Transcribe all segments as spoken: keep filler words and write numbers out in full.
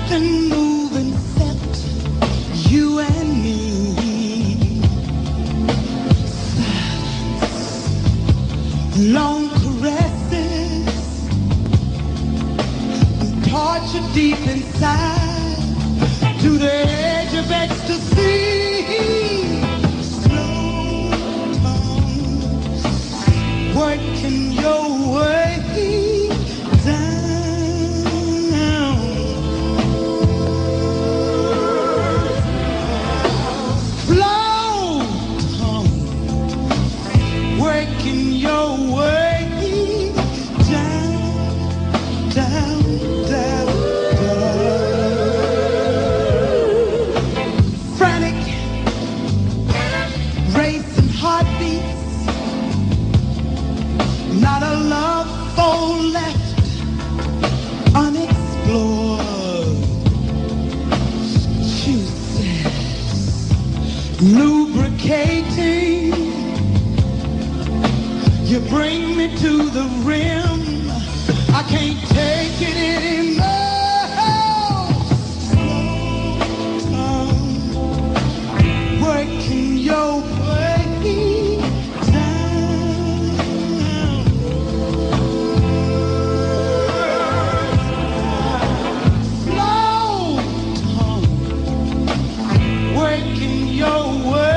nothing moving except you and me. Long caresses, I'm tortured deep inside to the edge of ecstasy. Slow tongue working your way down. Slow tongue working your way down, down, down, down. Frantic, racing heartbeats, not a love foe left unexplored. Juices, lubricating, you bring me to the rim. I can't take it anymore. Slow, working your way down. Slow tongue, working your way.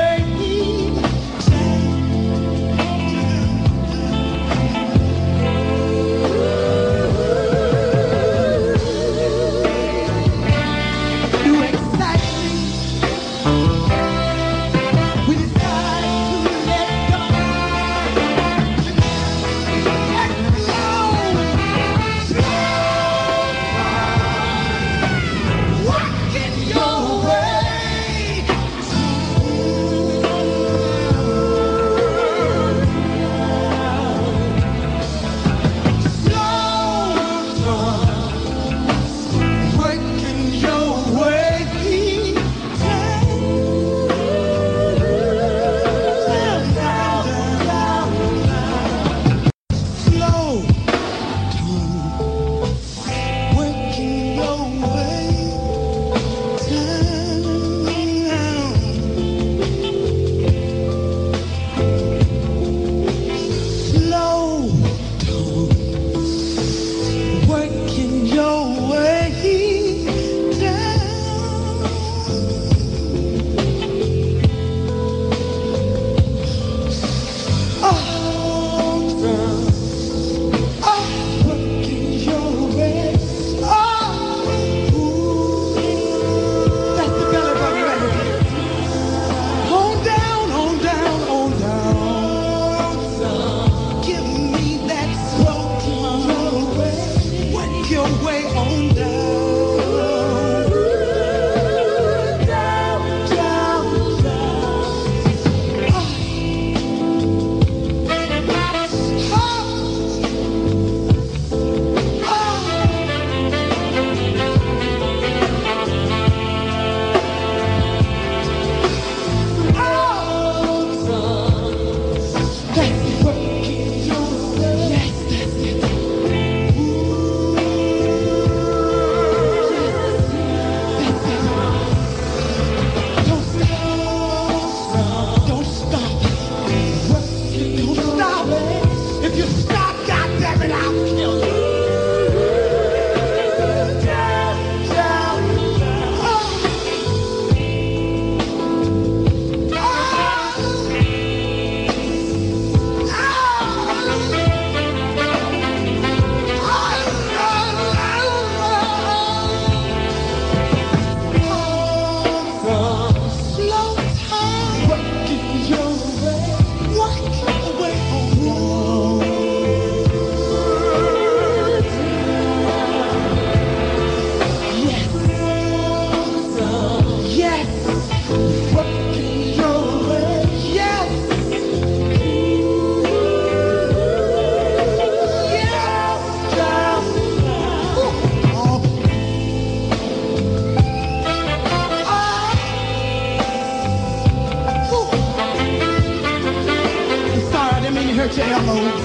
hurt your elbows.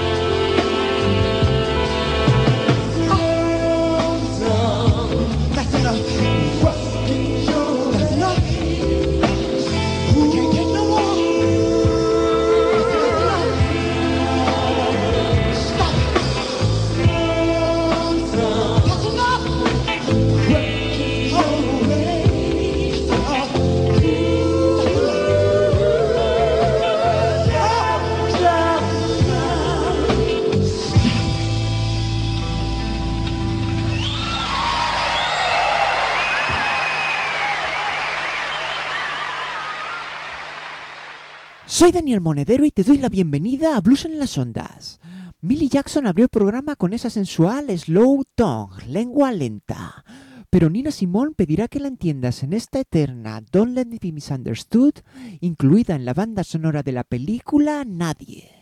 Oh, no. That's Soy Daniel Monedero y te doy la bienvenida a Blues en las Ondas. Millie Jackson abrió el programa con esa sensual slow tongue, lengua lenta. Pero Nina Simone pedirá que la entiendas en esta eterna Don't Let Me Be Misunderstood, incluida en la banda sonora de la película Nadie.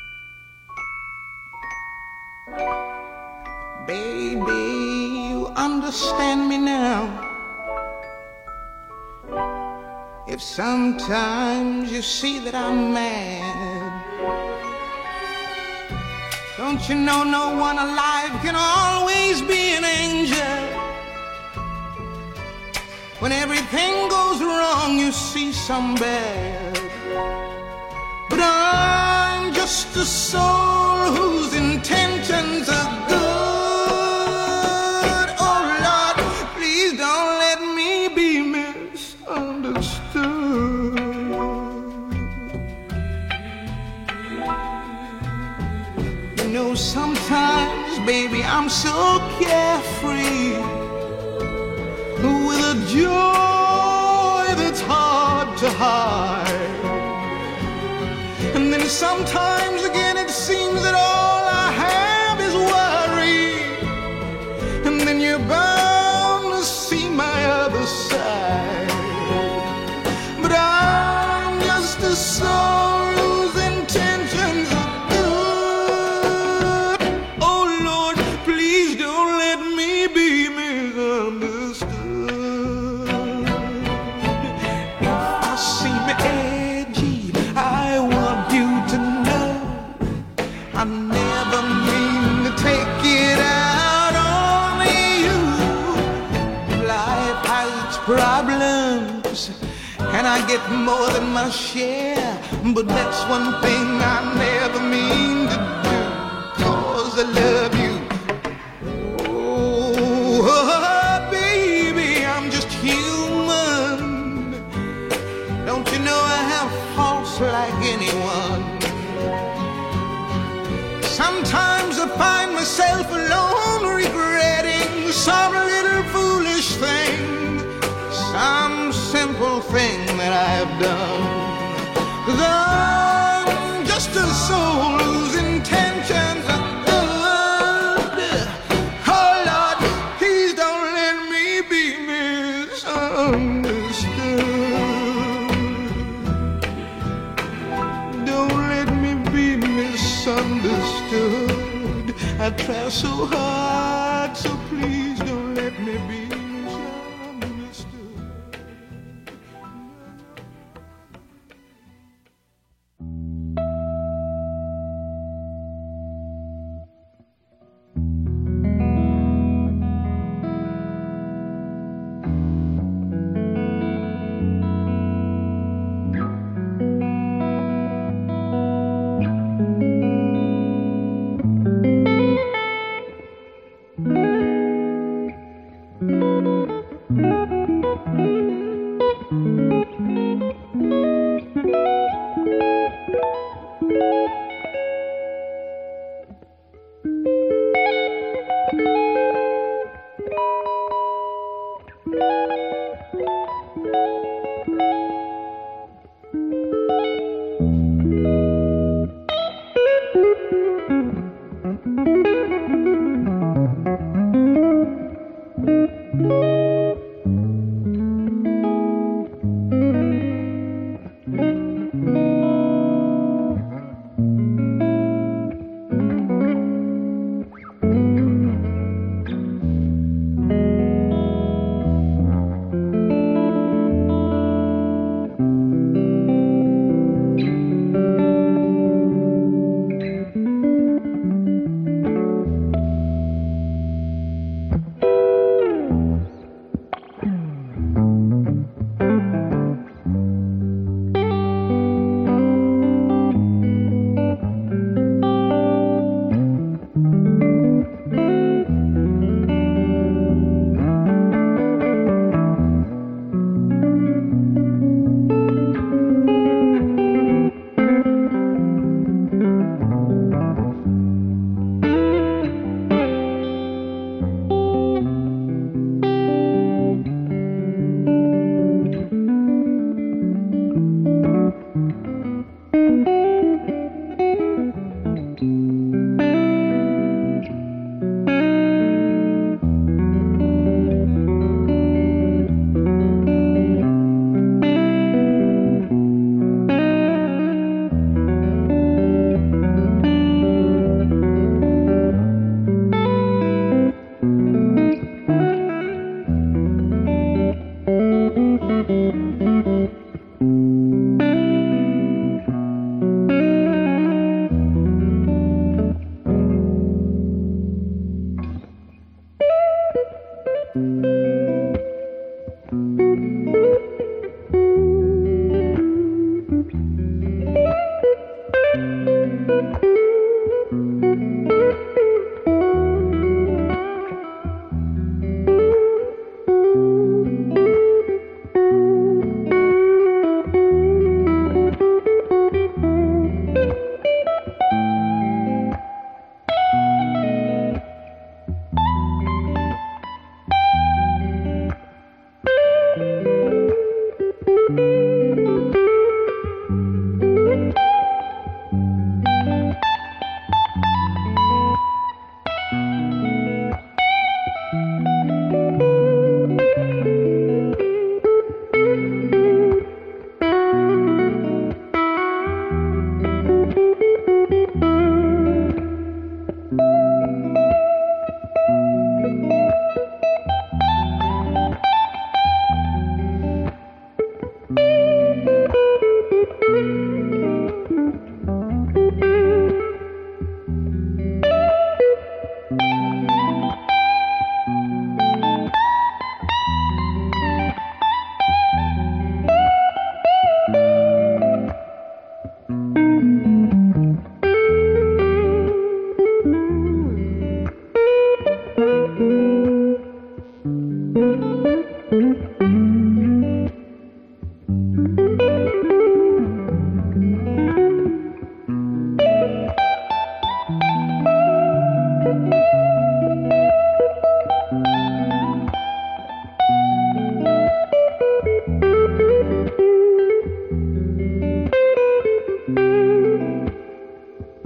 Baby, you understand me now. If sometimes you see that I'm mad, don't you know no one alive can always be an angel? When everything goes wrong, you see some bad. But I'm just a soul whose intentions are good. Oh Lord, please don't let me be misunderstood. You know, sometimes, baby, I'm so carefree, with a joy that's hard to hide. And then sometimes again it seems that all I have is worry. And then you're bound to see my other side. But I'm just a soul whose intentions are good. Oh Lord, please don't let me be misunderstood. I never mean to take it out on you. Life has its problems, and I get more than my share. But that's one thing I never mean to do, 'cause I love you. Oh, baby, I'm just human. Don't you know I have faults like anyone? Sometimes I find myself alone regretting some little foolish thing, some simple thing that I've done. 'Cause I'm just a soul whose intentions are good. Oh Lord, please don't let me be misunderstood. Don't let me be misunderstood. I try so hard, so please don't let me be misunderstood.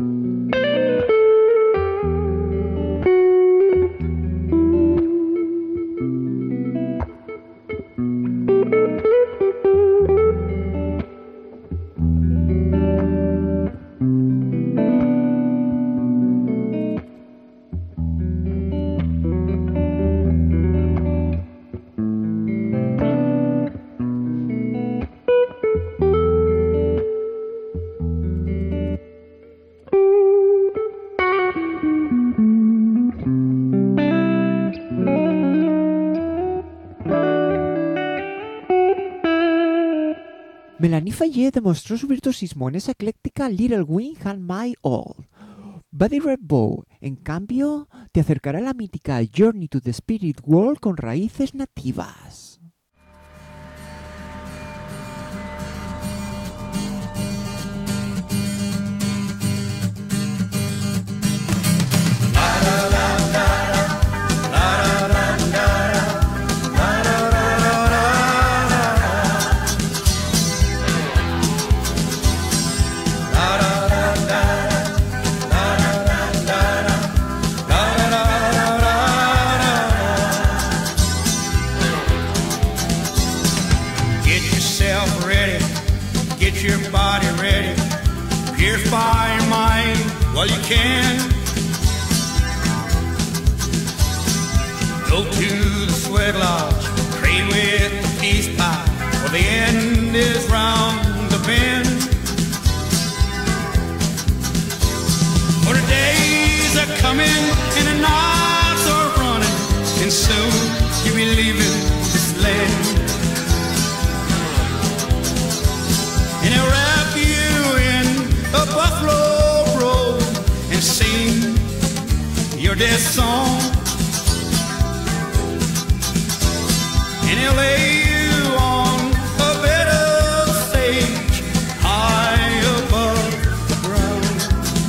Melanie Faye demostró su virtuosismo en esa ecléctica Little Wing and My All. Buddy Red Bow, en cambio, te acercará a la mítica Journey to the Spirit World con raíces nativas. Well, you can go to the sweat lodge, pray with the peace pie, for the end is round the bend. For the days are coming and the nights are running, and soon you'll be leaving this land. And they'll wrap you in a buffalo and sing your death song, and he'll lay you on a bed of sage high above the ground.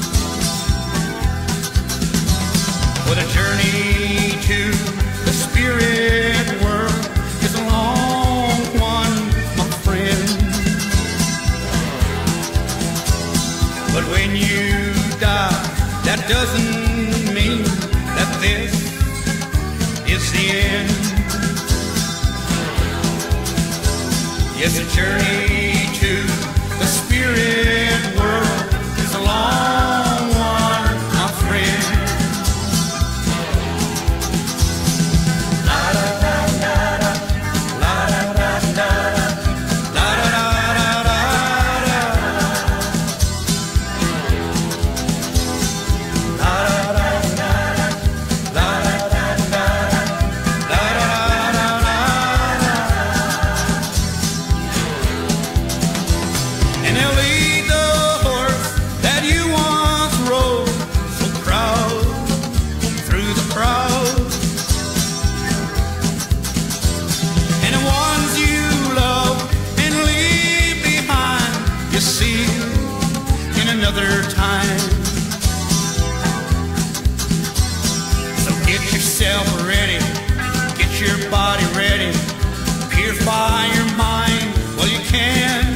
For the journey to the spirit world is a long one, my friend. But when you die, that doesn't mean that this is the end. Yes, the journey to the spirit world is a long one, my friend. La da da da da, la da da da da, la da da da da. Another time. So get yourself ready, get your body ready, purify your mind while you can.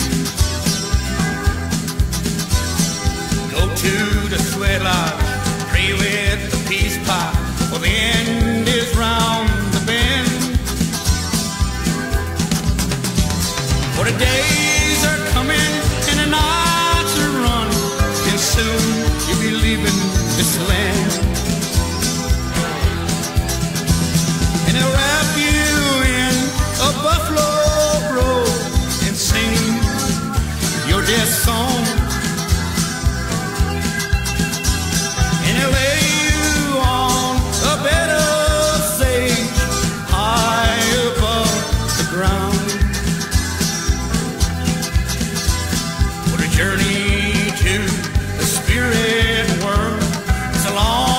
Go to the sweat lodge, pray with the peace pie, for the end is round the bend. For the days are coming and the nights are running, soon you'll be leaving this land. And they'll wrap you in a buffalo robe and sing your death song. And they'll lay you on a bed of sage high above the ground. For the journey to spirit world is a long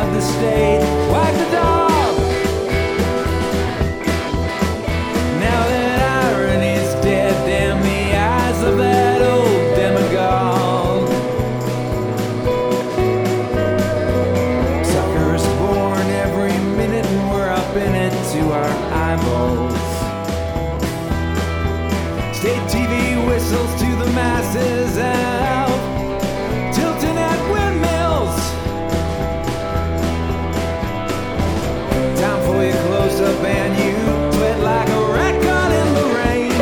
of the state. Wag the dog. Now that irony's dead, damn the eyes of that old demagogue. Suckers born every minute and we're up in it to our eyeballs. State T V whistles to the masses out, tilting at windmills. Time for your close-up and you sweat like a rat caught in the rain.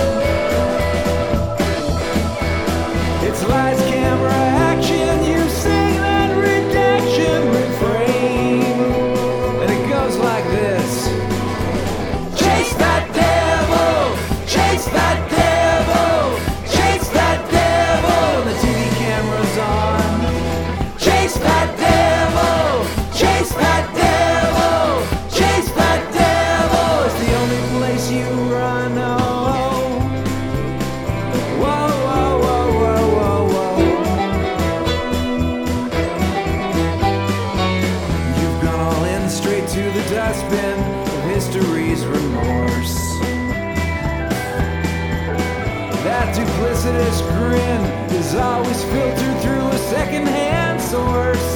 It's lights, camera, action. You sing that redaction refrain, and it goes like this. Chase that devil, chase that devil, chase that devil. The T V camera's on. Chase that devil, chase that devil, chase that devil. It's the only place you run. Oh, whoa, whoa, whoa, whoa, whoa, whoa. You've gone all in, straight to the dustbin of history's remorse. That duplicitous grin is always filtered through a second-hand source.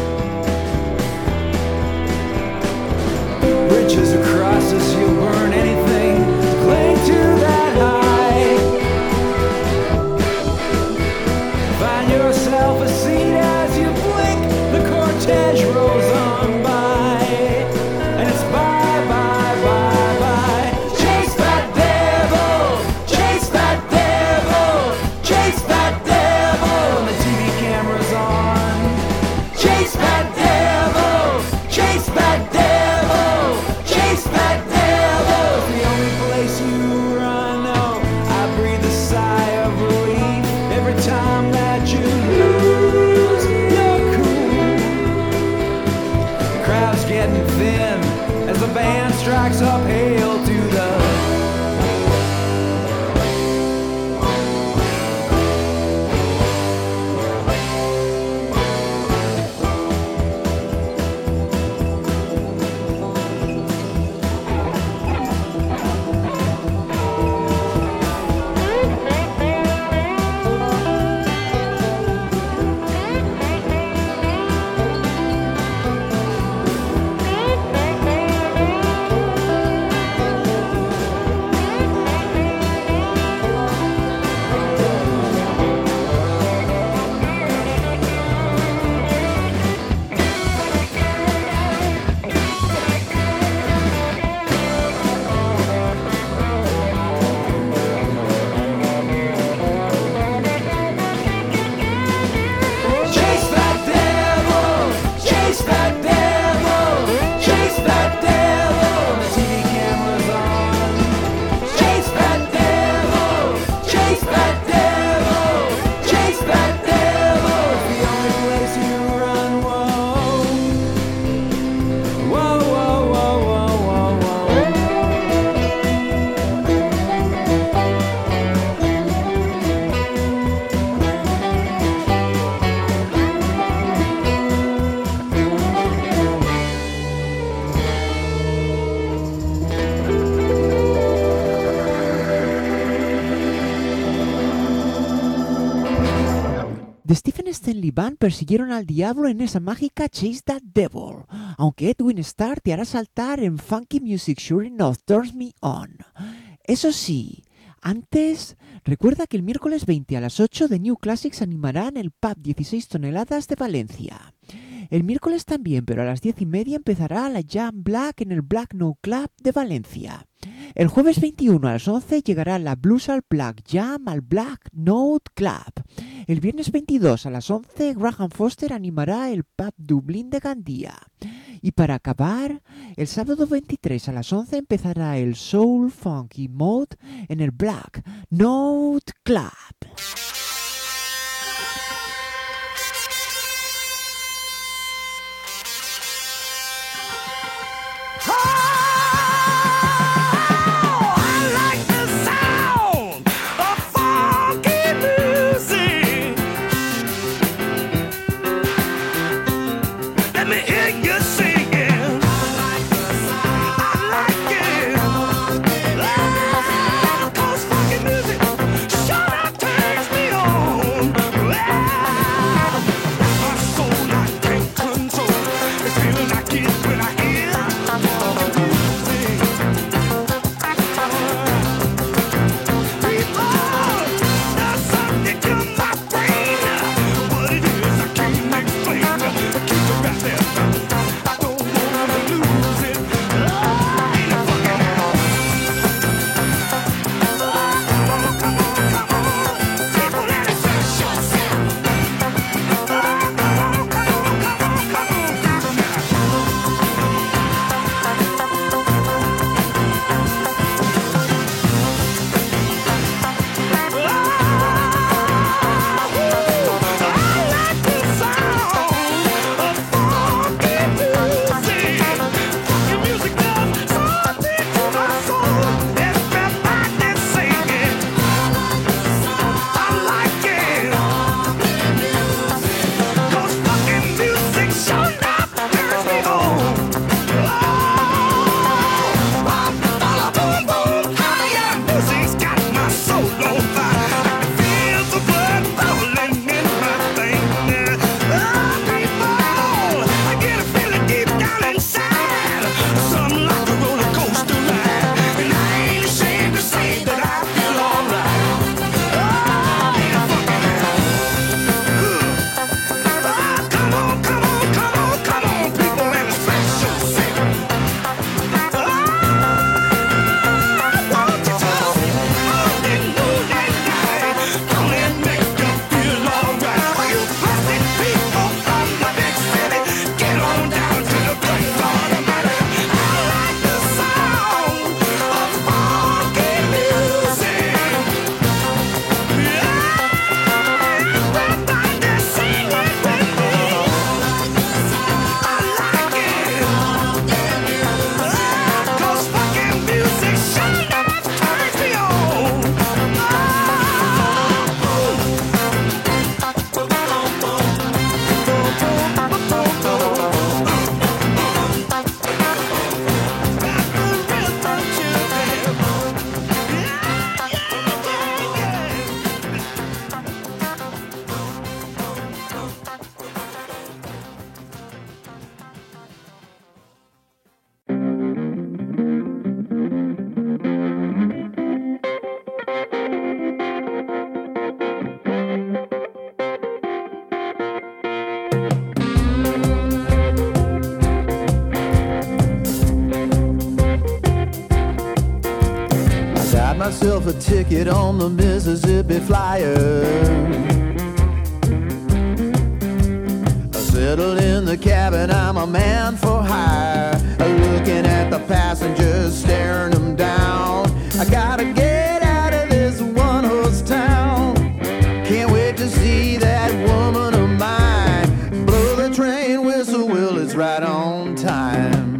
Bridges across us, you'll burn anything to cling to that high. Find yourself a seat as you blink, the cortege rolls on by, and it's bye, bye, bye, bye. Chase that devil, chase that devil, chase that devil. And the T V camera's on. Chase that devil, chase that devil, chase that devil. It's the only place you run. Oh, I breathe a sigh of relief every time that you lose your cool. The crowd's getting thin as the band strikes up Hail to the. Chase that devil, chase that devil, chase that devil. The T V camera's on. Chase that devil, chase that devil, chase that devil. It's the only place you run. Whoa, whoa, whoa, whoa, whoa, whoa, whoa. The Stephen Stanley Band persiguieron al diablo en esa mágica Chase That Devil, aunque Edwin Starr te hará saltar en Funky Music Sure Enough Turns Me On. Eso sí, antes, recuerda que el miércoles veinte a las ocho de New Classics animará en el pub dieciséis toneladas de Valencia. El miércoles también, pero a las diez y media empezará la Jam Black en el Black No Club de Valencia. El jueves veintiuno a las once llegará la Blues al Black Jam al Black Note Club. El viernes veintidós a las once Graham Foster animará el pub Dublín de Gandía. Y para acabar, el sábado veintitrés a las once empezará el Soul Funky Mode en el Black Note Club. Let me hear you. myself a ticket on the Mississippi Flyer. I settled in the cabin, I'm a man for hire. Looking at the passengers, staring them down. I gotta get out of this one-horse town. Can't wait to see that woman of mine. Blow the train whistle, well, it's right on time.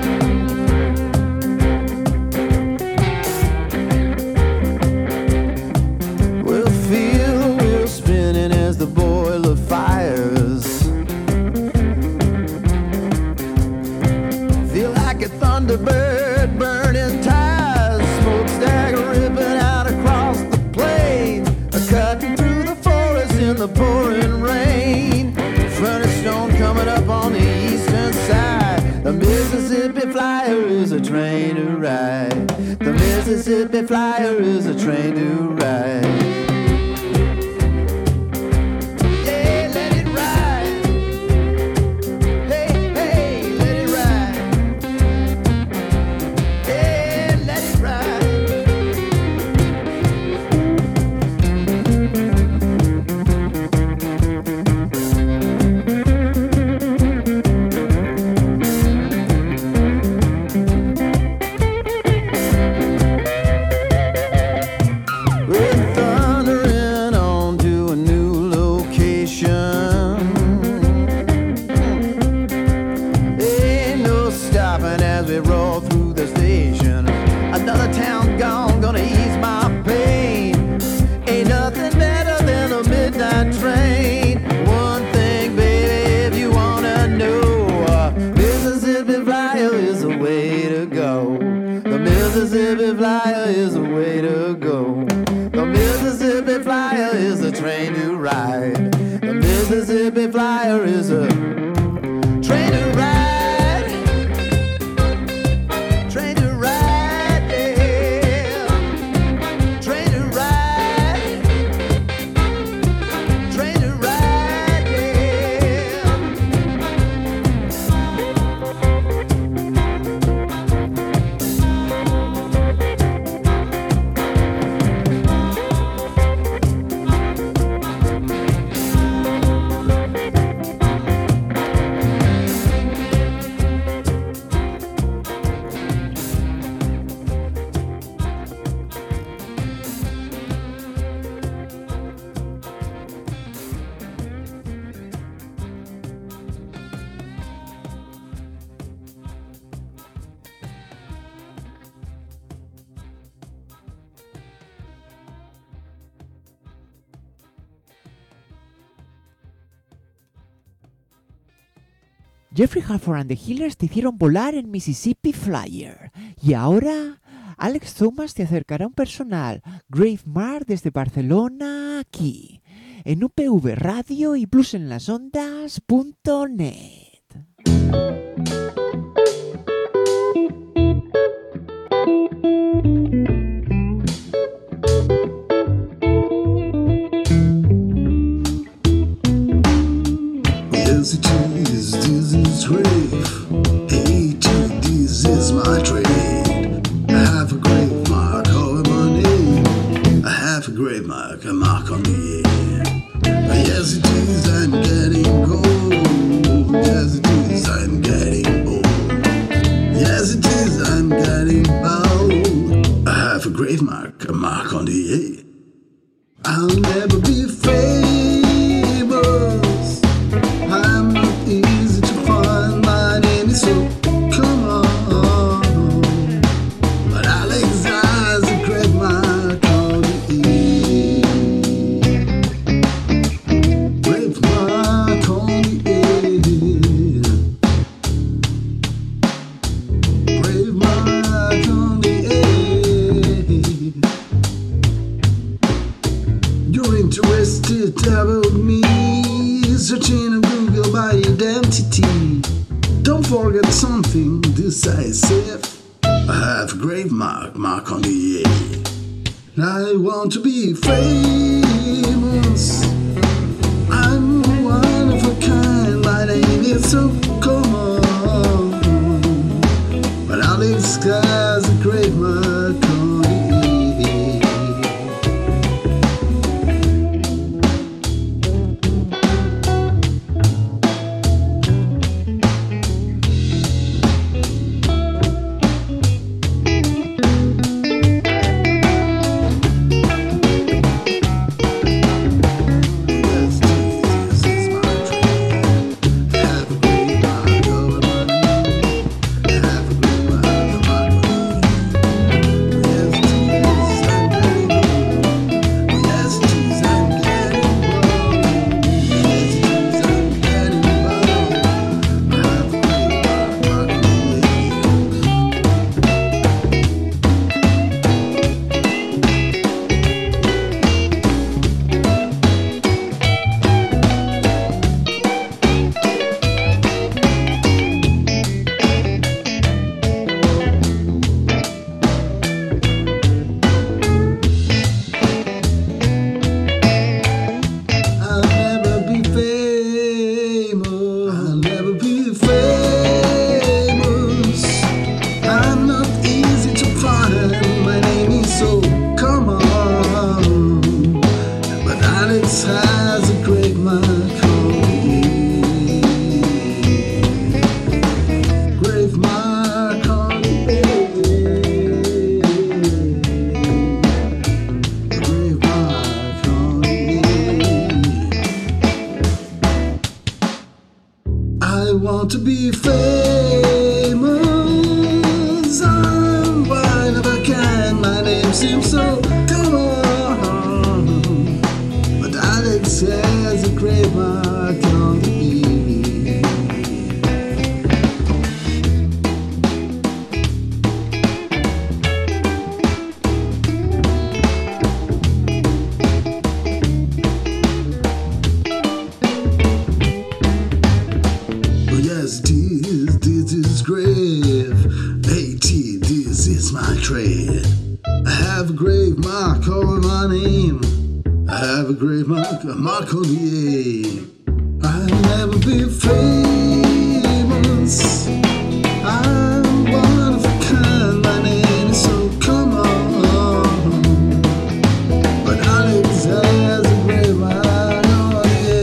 We'll feel the wheel spinning as the boiler fires. Feel like a thunderbird burning tires. Smokestack ripping out across the plain. Cutting through the forest in the pouring rain. Furnace stone coming up on the eastern side. The Mississippi Flyer is a train to ride. The Mississippi Flyer is a train to ride. Yeah, let it ride. Hey, hey, let it ride. Yeah, let it ride. We're thundering on to a new location. Ain't no stopping as we roll through the station. Another town gone, gonna ease my pain. Ain't nothing better than a midnight train. One thing, baby, if you wanna know, uh, Mississippi Flyer is the way to go. The Mississippi Flyer is the way to go. The Mississippi Flyer is a train to ride. The Mississippi Flyer is a train to ride. Train to ride, yeah. Train to ride. Train to ride, yeah. Jeffrey Halford and the Healers te hicieron volar en Mississippi Flyer. Y ahora, Alex Thomas te acercará un personal Gravemar desde Barcelona aquí, en U P V Radio y bluesenlasondas punto net. Yes, it is, this is grave. Hey, this is my trade. I have a grave mark over my name. I have a grave mark, a mark on the end. Yes, it is, I'm getting old. Yes, it is, I'm getting old. Yes, it is, I'm getting old. I have a grave mark, a mark on the end. I'll never be famous. I'm not easy to find. My name is so come on. But Alex has a great mark on the end. Great mark on the end. Great mark on the end. You're interested about me, searching on Google by identity. Don't forget something decisive. I have a grave mark, mark on the A. I want to be famous. I'm one of a kind. My name is so common. But Alex has a grave mark on the A. want to be famous. I'm one of a kind. My name seems so common, but Alex has a great mark on the beat. Yes, this, this is grave. AT, this is my trade. I have a grave mark on my name. I have a grave mark, a mark on the A. I'll never be famous. I'm one of a kind. My name is so common, but Alex has a grave mark on the A.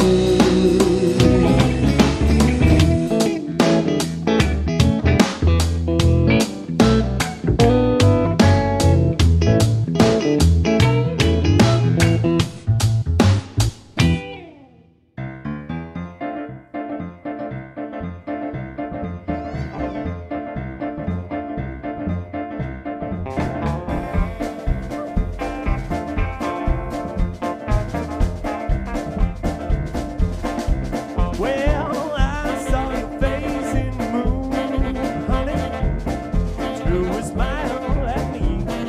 Well, I saw your face in the moon, honey. Threw a smile at me.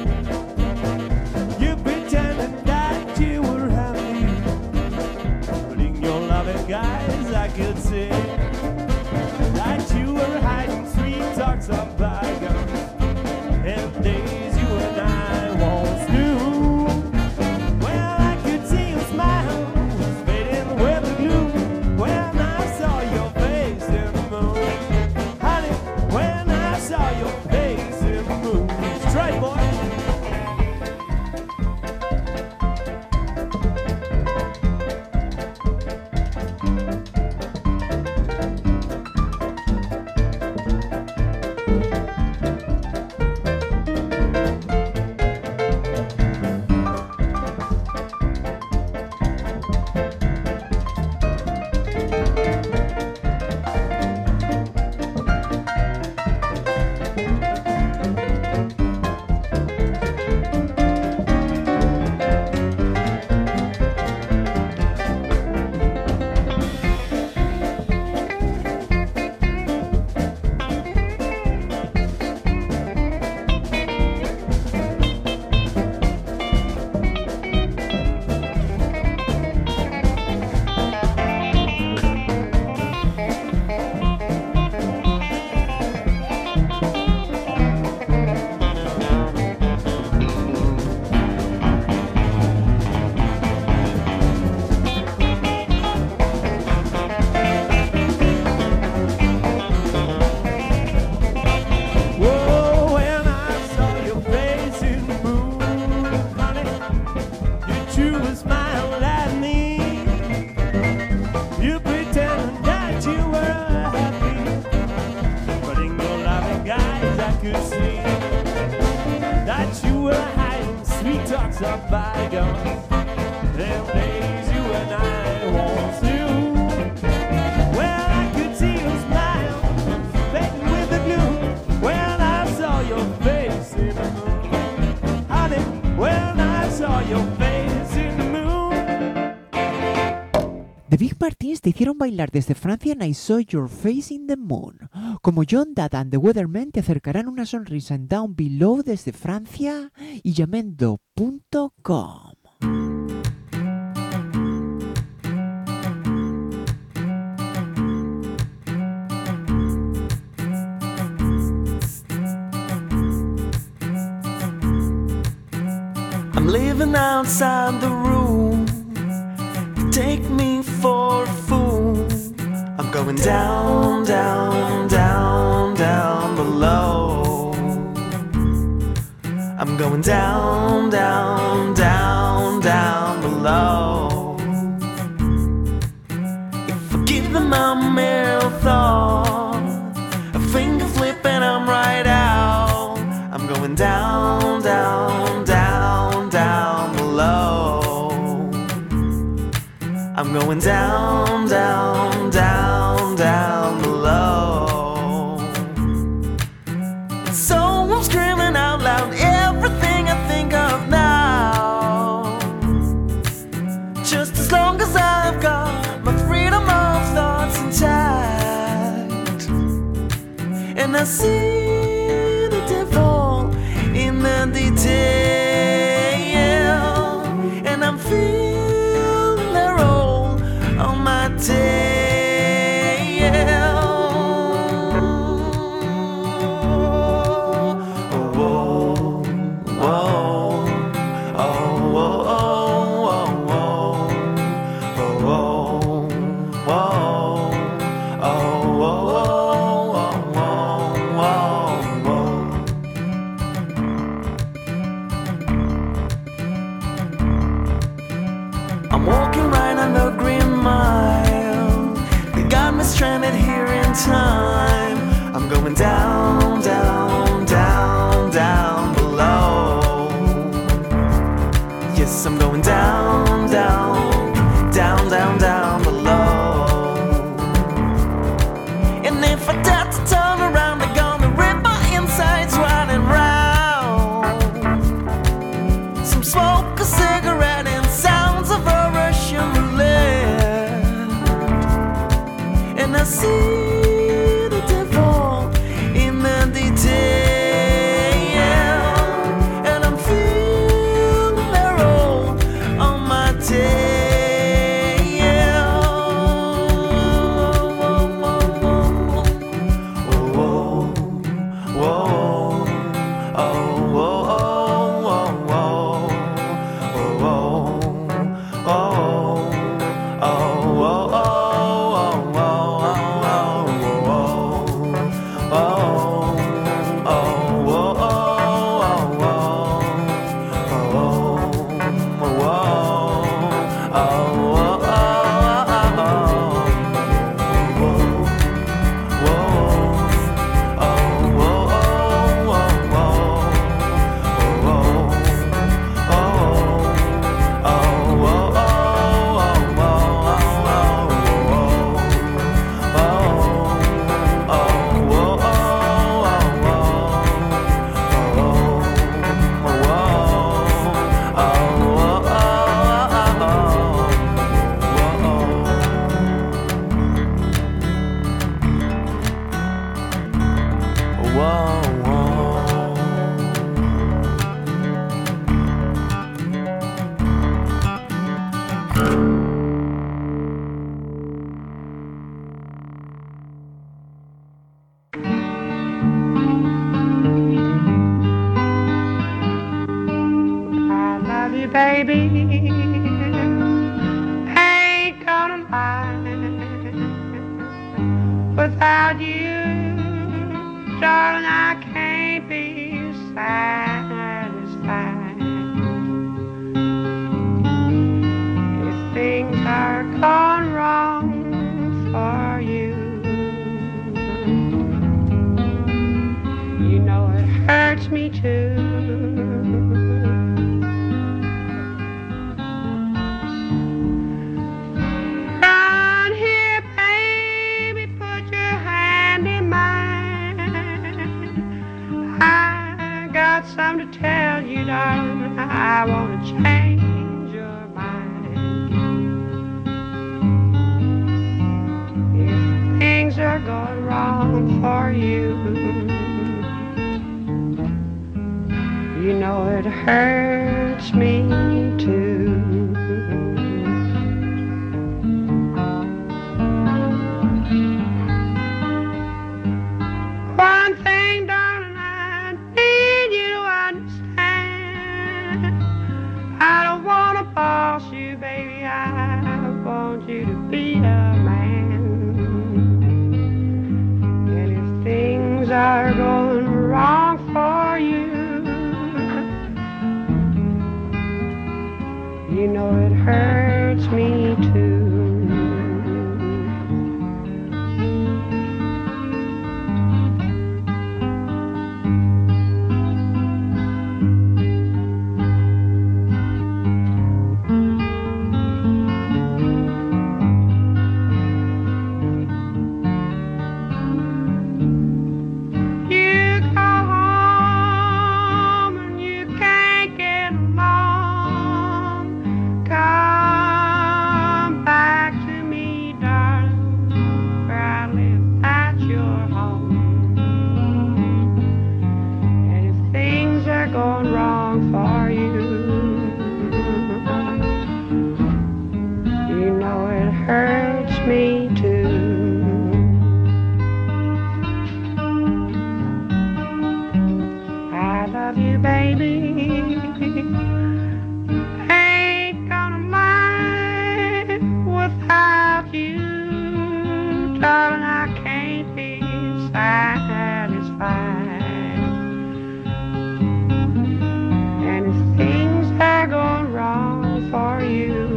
You pretended that you were happy, but in your loving eyes I could see that you were hiding sweet talks of bygones and days you and I once knew. Well, I could see your smile was fading with the gloom when I saw your face in the moon, honey. When I saw your face in the moon, straight boy. Whoa, when I saw your face in the moon, honey, you threw a smile at me. You pretended that you were happy, but in your loving eyes I could see that you were hiding sweet talks of bygones, them days you and I once knew. Well, I could see your smile fading with the gloom when I saw your face in the moon, honey. When I saw your face in the moon. The Big Martins te hicieron bailar desde Francia en I Saw Your Face in the Moon. Como John Dad and the Weathermen te acercarán una sonrisa en Down Below desde Francia y llamendo punto com. I'm living outside the room. You take me for a fool. I'm going down, down, down, down below. I'm going down, down, down, down below. If I give them my mere thought, a finger flip and I'm right out. I'm going down, down, down, down below. I'm going down, down, down, down see the devil in the detail, and I'm feeling the roll on my tail. I'm walking right on the Green Mile. They got me stranded here in time. I'm going down, down, down, down below. Yes, I'm going down, down, down, down, down below. And if I dare to turn around, they're gonna rip my insides right and round. Some smoke, a cigarette, and sounds of a Russian roulette. And I see the devil in the detail, and I'm feeling the roll on my tail. Baby, ain't gonna lie. Without you, darling, I can't be satisfied. If things are gone wrong for you, you know it hurts me too. Something to tell you, darling, I want to change your mind. If things are going wrong for you, you know it hurts me too. One thing, darling, I need you to understand. I don't want to boss you, baby, I want you to be a man. And if things are going wrong for you, you know it hurts me too. You darling, I can't be satisfied. And if things are going wrong for you,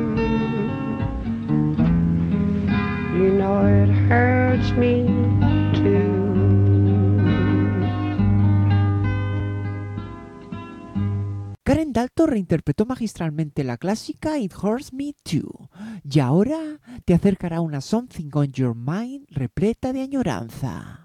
you know it hurts me too. Karen Dalton reinterpretó magistralmente la clásica It Hurts Me Too, y ahora te acercará una Something on Your Mind repleta de añoranza.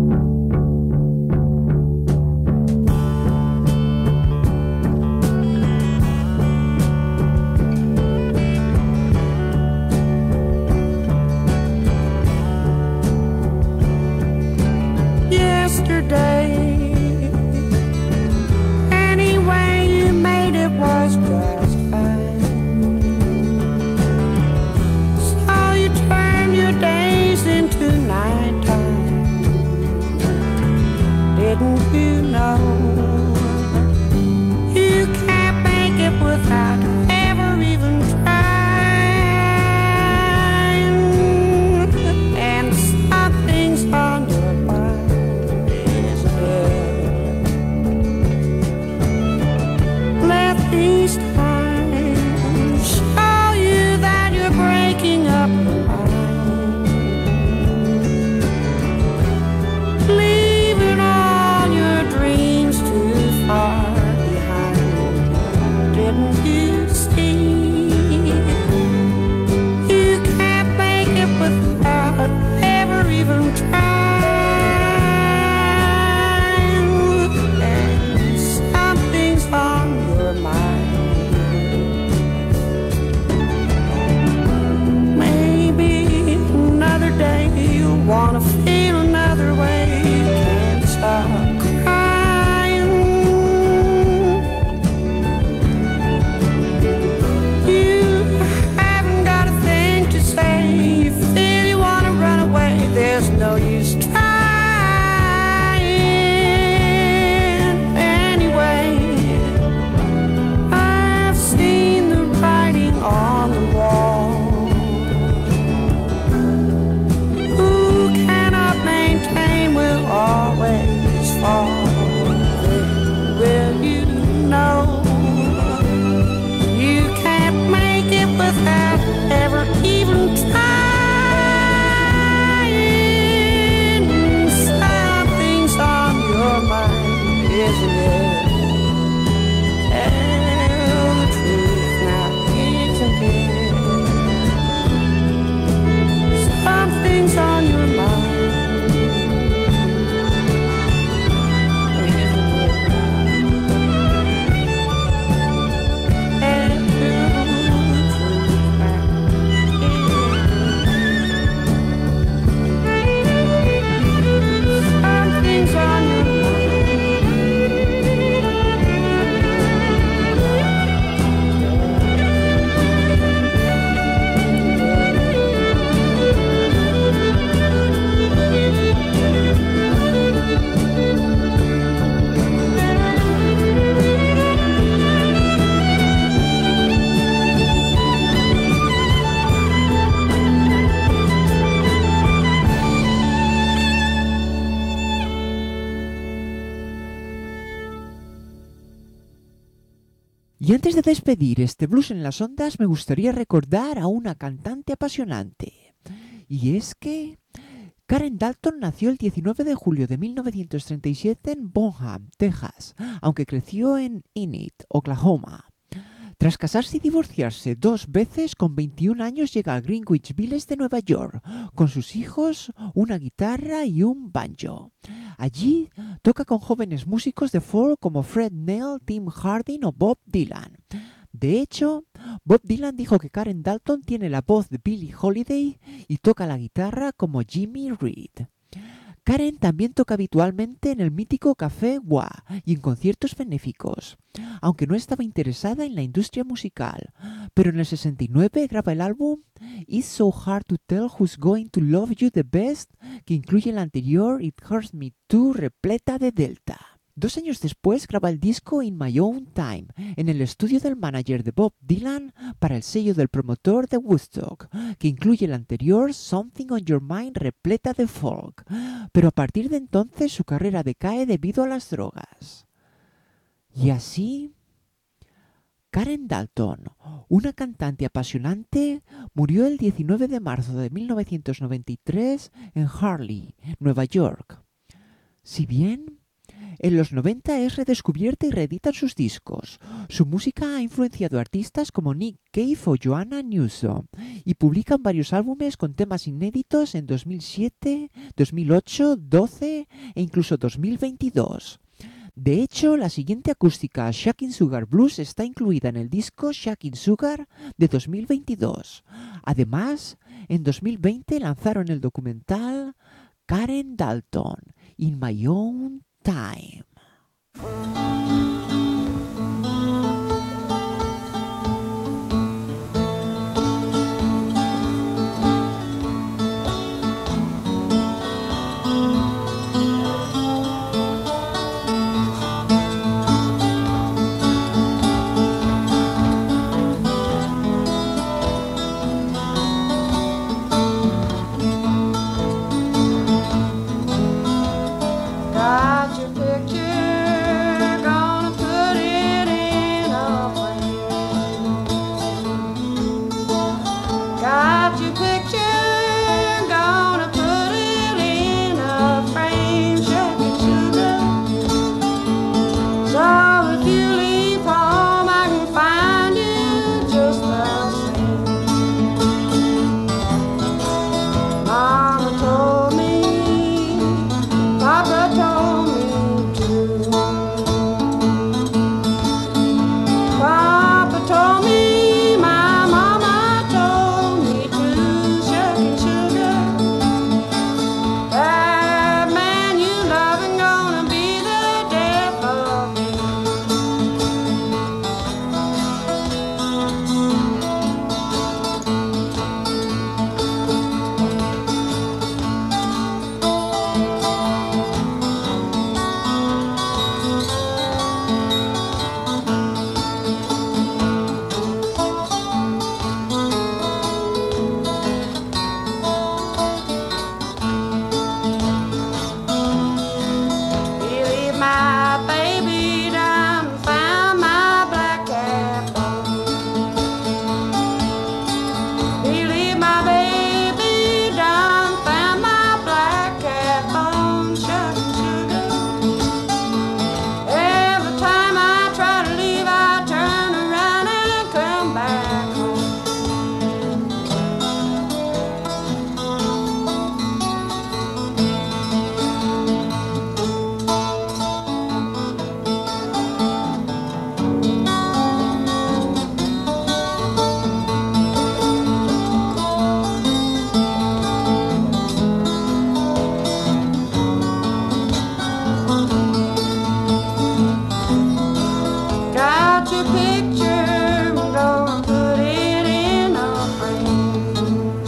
Yesterday, anyway you made it was just fine. So you turned your days into nighttime. Didn't you know you can't make it without ever even trying? And something's on your mind. Let these times show you that you're breaking up your mind, leaving all your dreams too far behind. Didn't you see you can't make it without ever even trying? And something's on your mind. Maybe another day you'll wanna feel another way. You can't stop crying. You haven't got a thing to say. You feel you wanna run away. There's no use trying. Anyway, I've seen the writing on the wall. Who cannot maintain will always fall. Will you know you can't make it without ever even trying? Something's on your mind, isn't it? Tell the truth now, isn't it? Something's on your mind, isn't it? Tell the truth now, something's on your mind. Y antes de despedir este Blues en las Ondas, me gustaría recordar a una cantante apasionante. Y es que Karen Dalton nació el diecinueve de julio de mil novecientos treinta y siete en Bonham, Texas, aunque creció en Enid, Oklahoma. Tras casarse y divorciarse dos veces, con veintiún años llega a Greenwich Village de Nueva York, con sus hijos, una guitarra y un banjo. Allí toca con jóvenes músicos de folk como Fred Neil, Tim Hardin o Bob Dylan. De hecho, Bob Dylan dijo que Karen Dalton tiene la voz de Billie Holiday y toca la guitarra como Jimmy Reed. Karen también toca habitualmente en el mítico Café Wha y en conciertos benéficos, aunque no estaba interesada en la industria musical, pero en el sesenta y nueve graba el álbum It's So Hard to Tell Who's Going to Love You the Best, que incluye el anterior It Hurts Me Too repleta de Delta. Dos años después graba el disco In My Own Time, en el estudio del manager de Bob Dylan para el sello del promotor de Woodstock, que incluye el anterior Something on Your Mind repleta de folk. Pero a partir de entonces su carrera decae debido a las drogas. Y así, Karen Dalton, una cantante apasionante, murió el diecinueve de marzo de mil novecientos noventa y tres en Harley, Nueva York. Si bien en los noventa es redescubierta y reeditan sus discos, su música ha influenciado a artistas como Nick Cave o Joanna Newsom y publican varios álbumes con temas inéditos en dos mil siete, dos mil ocho, doce e incluso dos mil veintidós. De hecho, la siguiente acústica, Shakin' Sugar Blues, está incluida en el disco Shakin' Sugar de dos mil veintidós. Además, en dos mil veinte lanzaron el documental Karen Dalton, In My Own Time. Got your picture, gonna put it in a frame. Got your picture, gonna put it in a frame. Sugar, sugar. So if you leave home, I can find you just the same. Mama told me, Papa told me to. Papa told me, my mama told me to. Sugar, sugar. That man you love ain't gonna be the death of me. Believe my baby done found my black cat bone. Believe my baby done found my black cat bone. Sugar, sugar. Every time I try to leave, I turn around and come back home. Got your picture, I'm gonna put it in a frame.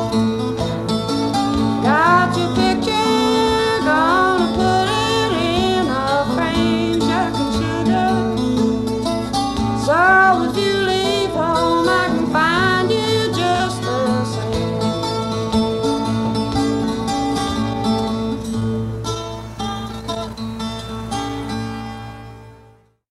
Got your picture, gonna put it in a frame. Sugar, sugar. So if you